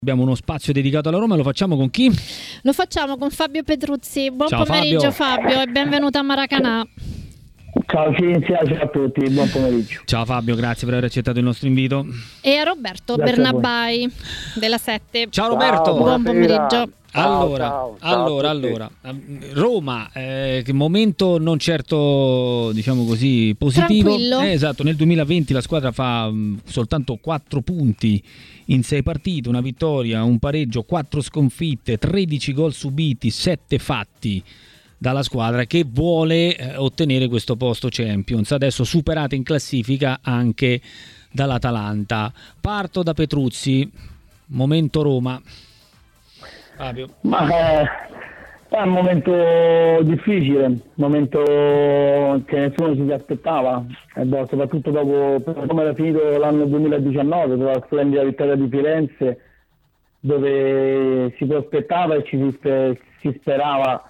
Abbiamo uno spazio dedicato alla Roma, lo facciamo con chi? Lo facciamo con Fabio Petruzzi. Buon Ciao, pomeriggio Fabio e benvenuto a Maracanã. Ciao Cinzia, ciao a tutti, buon pomeriggio. Ciao Fabio, grazie per aver accettato il nostro invito. E a Roberto Grazie Bernabai della 7. Ciao Roberto. Buon pomeriggio. Allora, Roma, che momento non certo, diciamo così, positivo. Tranquillo. Esatto, nel 2020 la squadra fa soltanto 4 punti in 6 partite, una vittoria, un pareggio, 4 sconfitte, 13 gol subiti, 7 fatti dalla squadra che vuole ottenere questo posto Champions, adesso superata in classifica anche dall'Atalanta. Parto da Petruzzi, momento Roma. Fabio. Ma è un momento difficile, un momento che nessuno si aspettava, soprattutto dopo come era finito l'anno 2019, dopo la splendida vittoria di Firenze, dove si prospettava e si sperava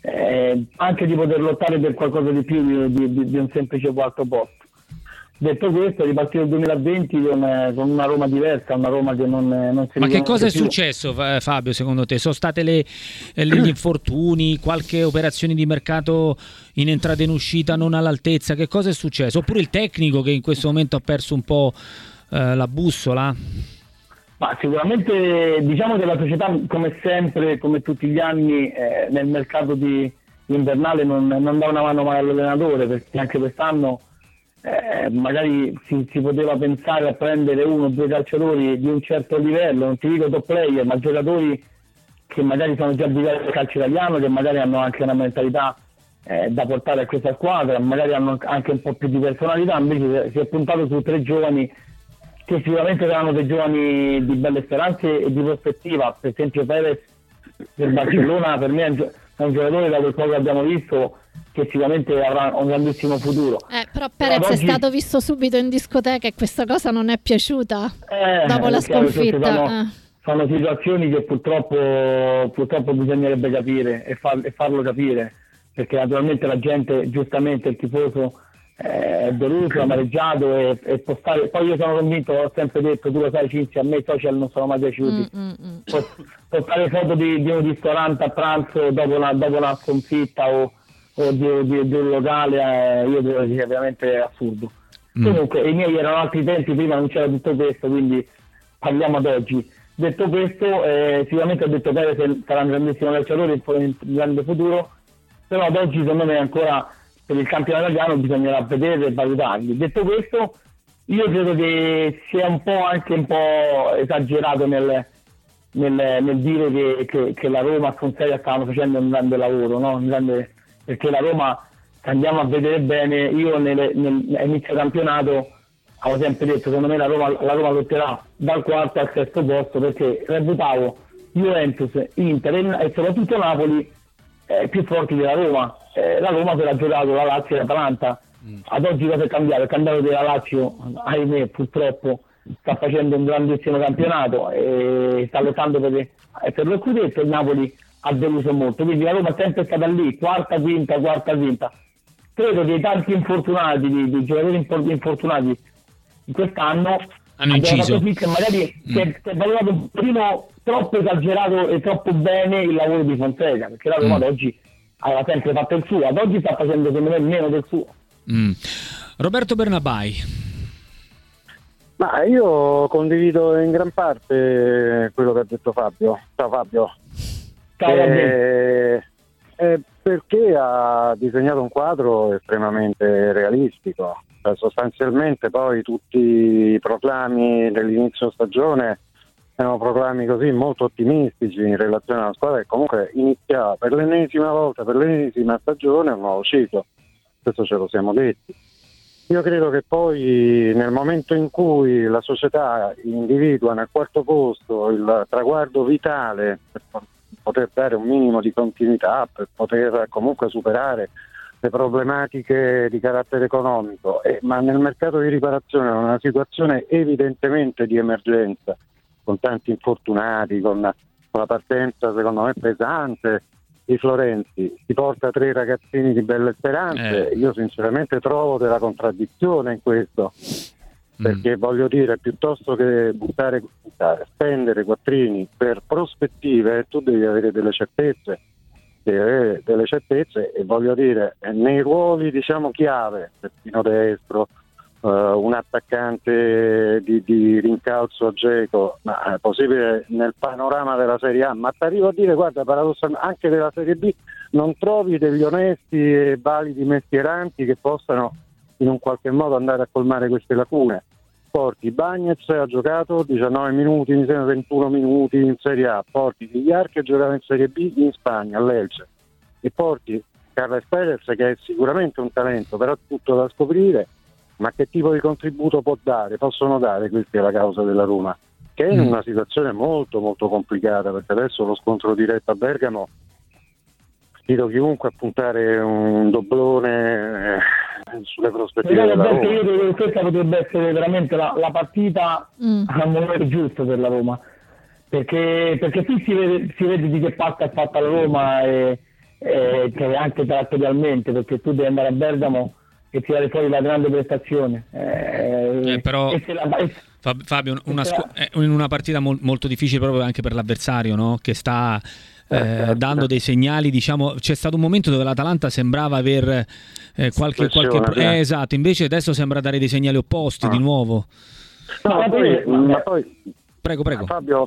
anche di poter lottare per qualcosa di più di un semplice quarto posto. Detto questo, è ripartito il 2020 con una Roma diversa, una Roma che non si... Ma che cosa è più. successo, Fabio, secondo te? Sono state gli infortuni, qualche operazione di mercato in entrata e in uscita non all'altezza? Che cosa è successo? Oppure il tecnico che in questo momento ha perso un po' la bussola? Ma sicuramente diciamo che la società, come sempre, come tutti gli anni, nel mercato invernale non dà una mano mai all'allenatore, perché anche quest'anno magari si poteva pensare a prendere 1 o 2 calciatori di un certo livello, non ti dico top player, ma giocatori che magari sono già abituati al calcio italiano, che magari hanno anche una mentalità da portare a questa squadra, magari hanno anche un po' più di personalità. Invece si è puntato su 3 giovani che sicuramente saranno dei giovani di belle speranze e di prospettiva. Per esempio Perez del Barcellona per me è un giocatore, da quel poco che abbiamo visto, che sicuramente avrà un grandissimo futuro. Però Perez oggi è stato visto subito in discoteca e questa cosa non è piaciuta dopo la sconfitta. Sono situazioni che purtroppo bisognerebbe capire e farlo capire, perché naturalmente la gente, giustamente il tifoso, è deluso, amareggiato e postare. Poi io sono convinto, ho sempre detto, tu lo sai Cinzia, a me i social non sono mai piaciuti. Postare foto di un ristorante a pranzo dopo una sconfitta o di un locale, io credo sia veramente assurdo. Comunque i miei erano altri tempi, prima non c'era tutto questo, quindi parliamo ad oggi. Detto questo, sicuramente ho detto Perez sarà un grandissimo calciatore, un grande futuro, però ad oggi secondo me ancora per il campionato italiano bisognerà vedere e valutarli. Detto questo, io credo che sia un po' esagerato nel dire che la Roma con Serie stavano facendo un grande lavoro, no? Perché la Roma, se andiamo a vedere bene, io all'inizio campionato avevo sempre detto, secondo me la Roma lotterà dal 4º al 6º posto, perché reputavo Juventus, Inter e soprattutto Napoli più forti della Roma. La Roma per ha giocato la Lazio e l'Atalanta. Ad oggi cosa è cambiato? Il cambiato della Lazio, ahimè, purtroppo sta facendo un grandissimo campionato e sta lottando per lo scudetto. Il Napoli ha deluso molto, quindi la Roma è sempre stata lì, quarta, quinta. Credo che i tanti infortunati, di giocatori infortunati in quest'anno hanno inciso, che magari si è valutato un pochino troppo esagerato e troppo bene il lavoro di Fonseca, perché la Roma ad oggi aveva sempre fatto il suo, ad oggi sta facendo secondo me meno del suo. Roberto Bernabai. Ma io condivido in gran parte quello che ha detto Fabio. Ciao Fabio. Ciao Fabio. Perché ha disegnato un quadro estremamente realistico. Sostanzialmente poi tutti i proclami dell'inizio stagione erano proclami così molto ottimistici in relazione alla squadra che comunque iniziava per l'ennesima volta, per l'ennesima stagione, un nuovo ciclo. Questo ce lo siamo detti. Io credo che poi nel momento in cui la società individua nel 4º posto il traguardo vitale per poter dare un minimo di continuità, per poter comunque superare le problematiche di carattere economico, ma nel mercato di riparazione, in una situazione evidentemente di emergenza, con tanti infortunati, con la partenza secondo me pesante di Florenzi, si porta 3 ragazzini di belle speranze. Io sinceramente trovo della contraddizione in questo. perché voglio dire, piuttosto che spendere quattrini per prospettive, tu devi avere delle certezze e voglio dire, nei ruoli diciamo chiave, terzino destro, un attaccante di rincalzo a Dzeko, ma è possibile nel panorama della Serie A, ma ti arrivo a dire, guarda, paradossalmente anche della Serie B non trovi degli onesti e validi mestieranti che possano in un qualche modo andare a colmare queste lacune. Porti Bagnez, ha giocato 19 minuti, mi sembra 21 minuti in Serie A, porti Villar che giocava in Serie B in Spagna, all'Elche, e porti Carles Perez che è sicuramente un talento, però tutto da scoprire, ma che tipo di contributo possono dare questi alla causa della Roma, che è in una situazione molto molto complicata, perché adesso lo scontro diretto a Bergamo, invito chiunque a puntare un doblone sulle prospettive della Roma. Io credo che questa potrebbe essere veramente la partita al momento giusto per la Roma, perché qui si vede di che pasta è fatta la Roma e anche caratterialmente, perché tu devi andare a Bergamo e tirare fuori la grande prestazione. Però Fabio, in una partita molto difficile proprio anche per l'avversario, no? Che sta dando dei segnali, diciamo, c'è stato un momento dove l'Atalanta sembrava aver qualche esatto, invece adesso sembra dare dei segnali opposti di nuovo. Ma poi prego. Fabio,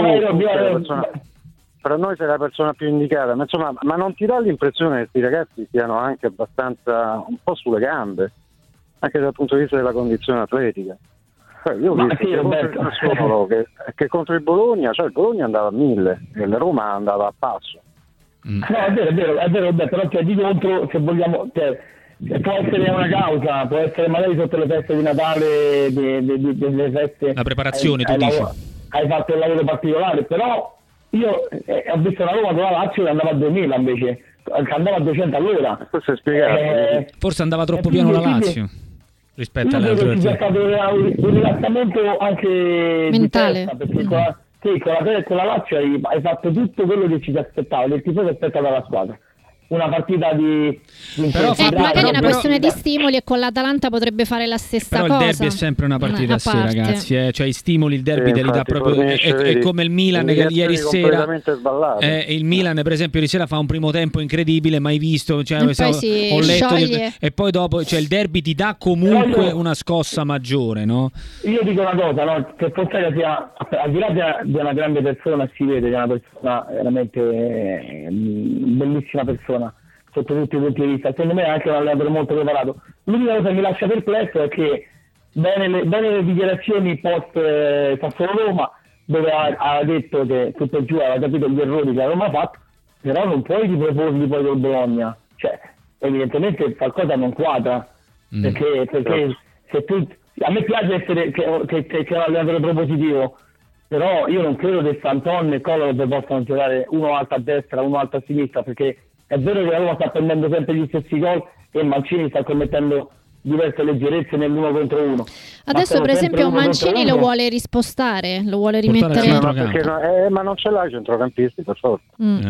per noi sei la persona più indicata, ma insomma, ma non ti dà l'impressione che questi ragazzi siano anche abbastanza un po' sulle gambe, anche dal punto di vista della condizione atletica? Io ho visto che contro il Bologna, cioè il Bologna andava a 1000 e la Roma andava a passo. No, è vero, però di contro, se vogliamo, può essere una causa, può essere magari sotto le feste di Natale, delle feste, la preparazione, tu dici? Hai fatto un lavoro particolare, però io ho visto la Roma con la Lazio che andava a 2000 invece, che andava a 200 all'ora. Questo è spiegato. Forse andava troppo piano la Lazio rispetto alle altre. C'è stato un rilassamento anche mentale, perché con la Lazio hai fatto tutto quello che ci si aspettava, del tifoso aspetta dalla squadra. Una partita di però magari è una questione di stimoli, e con l'Atalanta potrebbe fare la stessa cosa. Però il derby è sempre una partita a sé, ragazzi, cioè i stimoli, il derby te li dà proprio, è come il Milan che ieri sera il Milan per esempio ieri sera fa un primo tempo incredibile, mai visto, cioè, ho letto e poi dopo, cioè, il derby ti dà comunque una scossa maggiore, no? Io dico una cosa, no? Che Fonseca sia, al di là di una grande persona, si vede che è una persona veramente bellissima persona sotto tutti i punti di vista, secondo me è anche un allenatore molto preparato. L'unica cosa che mi lascia perplesso è che bene le dichiarazioni post Sassuolo Roma, dove ha detto che tutto il giù aveva capito gli errori che la Roma ha fatto, però non puoi riproporli poi col Bologna, cioè evidentemente qualcosa non quadra, perché se tu, a me piace essere che è un allenatore propositivo, però io non credo che Santon e Kolarov possano giocare uno alto a destra, uno alto a sinistra, perché è vero che la Roma sta prendendo sempre gli stessi gol e Mancini sta commettendo diverse leggerezze nell'uno contro uno. Adesso per esempio Mancini lo vuole rispostare, lo vuole rimettere, ma non ce l'ha i centrocampisti per forza.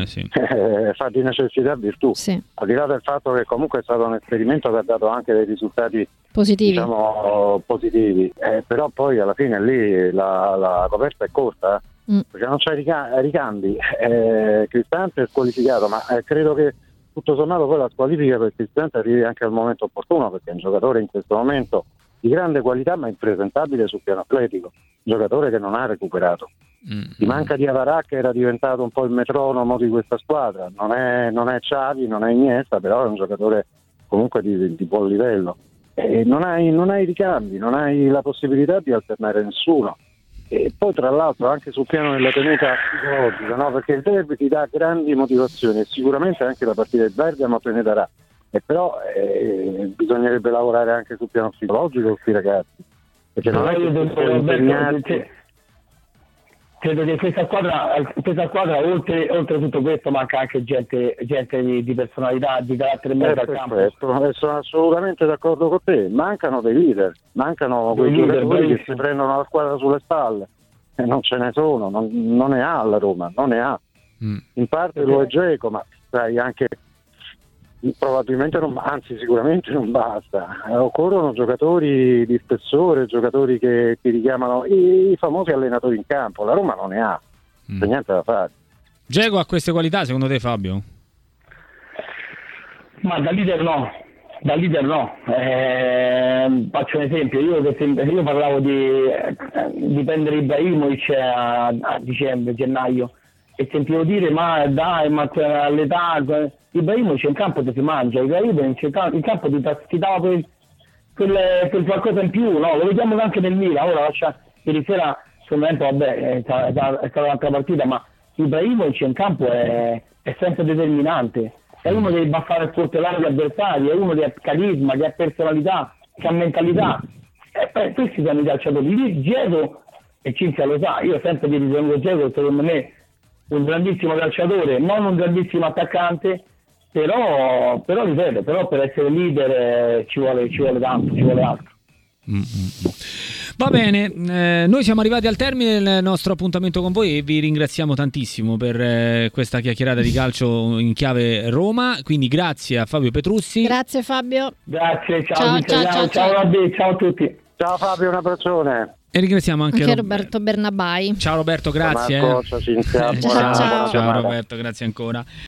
Fa di necessità virtù, al di là del fatto che comunque è stato un esperimento che ha dato anche dei risultati positivi, diciamo, positivi. Però poi alla fine lì la coperta è corta, perché non c'è ricambi. Cristante è squalificato, ma credo che tutto sommato poi la squalifica per Cristante arrivi anche al momento opportuno, perché è un giocatore in questo momento di grande qualità ma impresentabile sul piano atletico, un giocatore che non ha recuperato. Ti manca Diawara, che era diventato un po' il metronomo di questa squadra, non è Xavi, non è Iniesta, però è un giocatore comunque di buon livello. E non hai ricambi, non hai la possibilità di alternare nessuno. E poi tra l'altro anche sul piano della tenuta psicologica, no? Perché il derby ti dà grandi motivazioni e sicuramente anche la partita di Bergamo te ne darà, e però bisognerebbe lavorare anche sul piano psicologico con questi ragazzi, perché non è che impegnati. Credo che questa squadra oltre tutto questo manca anche gente di personalità, di carattere in mezzo al campo. Sono assolutamente d'accordo con te, mancano dei leader, mancano quei giocatori che si prendono la squadra sulle spalle, e non ce ne sono, non ne ha la Roma, non ne ha. In parte lo è Dzeko, ma sai anche probabilmente sicuramente non basta. Occorrono giocatori di spessore, giocatori che ti richiamano i famosi allenatori in campo. La Roma non ne ha, c'è niente da fare. Dzeko ha queste qualità secondo te, Fabio? Ma da leader no. Faccio un esempio, io parlavo di prendere Ibrahimovic a dicembre, gennaio, e sentivo dire ma all'età Ibrahimovic in campo ti si mangia, Ibrahimovic in campo ti dava quel qualcosa in più, no? Lo vediamo anche nel Milan. Ora ieri sera sul momento è stata un'altra partita, ma Ibrahimovic in campo è sempre determinante. È uno che va a fare sportellare gli avversari, è uno che ha carisma, che ha personalità, che ha mentalità. Questi sono i calciatori. Lì Dzeko, e Cinzia lo sa, io sempre ritengo Dzeko secondo me un grandissimo calciatore, non un grandissimo attaccante, però ripeto, per essere leader ci vuole tanto, ci vuole altro. Va bene, noi siamo arrivati al termine del nostro appuntamento con voi e vi ringraziamo tantissimo per questa chiacchierata di calcio in chiave Roma, quindi grazie a Fabio Petruzzi. Grazie Fabio. Grazie, ciao Robby, ciao a tutti. Ciao Fabio, un abbraccione. E ringraziamo anche Roberto Bernabai. Ciao Roberto, grazie. Ciao Cinzia. Ciao Roberto, grazie ancora.